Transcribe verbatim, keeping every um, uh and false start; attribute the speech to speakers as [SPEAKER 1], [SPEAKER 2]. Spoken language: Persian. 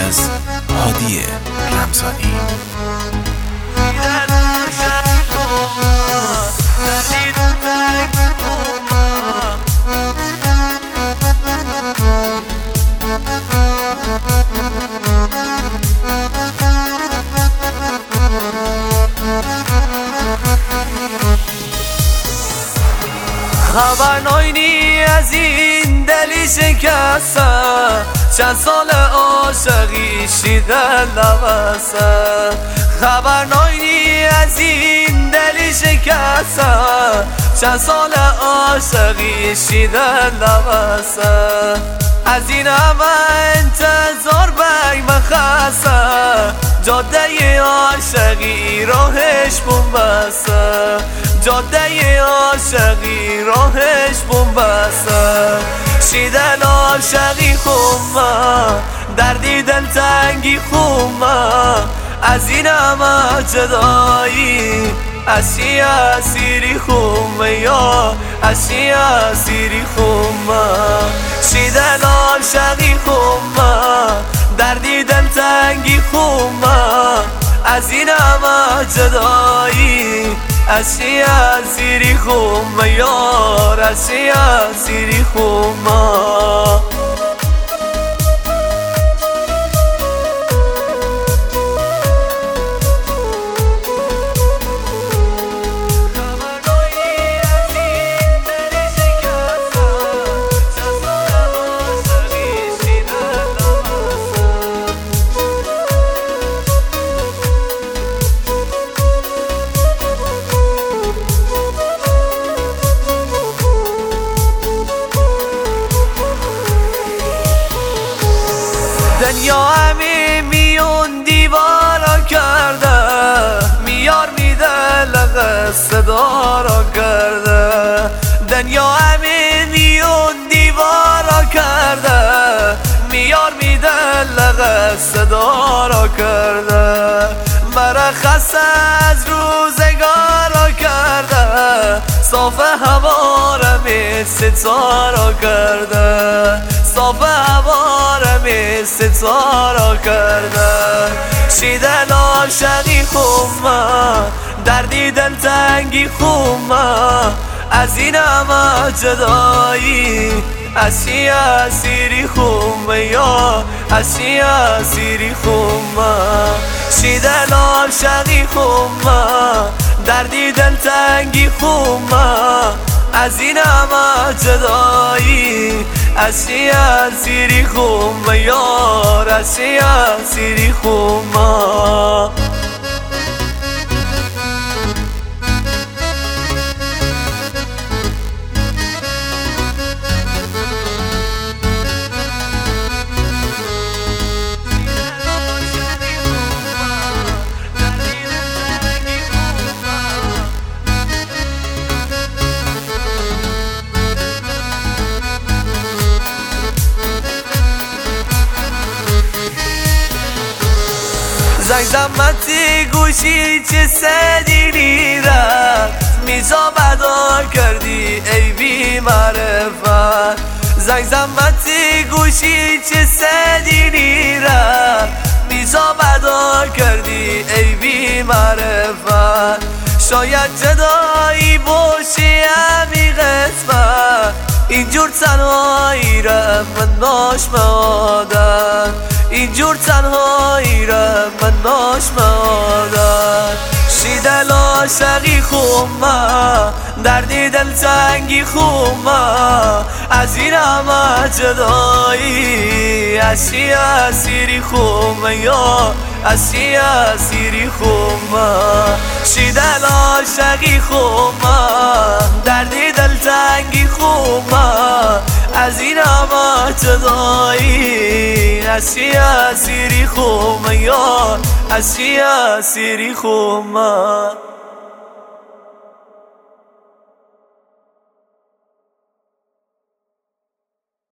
[SPEAKER 1] از هادی رمضانی.
[SPEAKER 2] خبر ناینی از این دلی شکستم، چند سال عاشقی شیدن نوستم. خبر ناینی از این دلی شکستم، چند سال عاشقی شیدن نوستم. از این همه انتظار بگ مخستم، جاده عاشقی راهش بومبستم، جاده عاشقی راهش بومبستم. شیدن عاشقی خومم، دردی دلتنگی خومم، از این همه جدایی اسی اسیری خومه یا اسی اسیری خومم. شیدن عاشقی خومم، دردی دلتنگی خومم، از این همه جدایی اسی اسیری خومه یار اسی اسیری خومم. دنیا همه میون دیوارا کرده، میار میده لغت صدا را کرده. دنیا همه میون دیوارا کرده، میار میده لغت صدا را کرده. مرخص از روزگارا کرده، صاف هوا را می ستارا کرده، صاف هوا را می ستارا کرده. شیدن عاشقی خومم، دردی دلتنگی خومم، از این همه جدایی اسی اسیری خومه یا اسی اسیری خومم. شیدن عاشقی خومم، دردی دلتنگی خومم، از این همه جدایی اسی اسیری خومه یار اسی اسیری خومم. زنگ زمتی گوشی چه سدیری رفت، میزا بدا کردی ای بی معرفت. زنگ زمتی گوشی چه سدیری رفت، میزا بدا کردی ای بی معرفت. شاید جدایی باشی همی قسمت، اینجور تنهایی را من ناشم آدم، اینجور تنهایی را من ناشم آدم. شیدن عاشقی خومم، دردی دلتنگی خومم، از این همه جدایی اسی اسیری خومه یا اسی اسیری خومم. شیدن عاشقی خومم، دردی دلتنگی خومم، از این همه جدایی اسی اسیری خومه یا اسی اسیری خومم.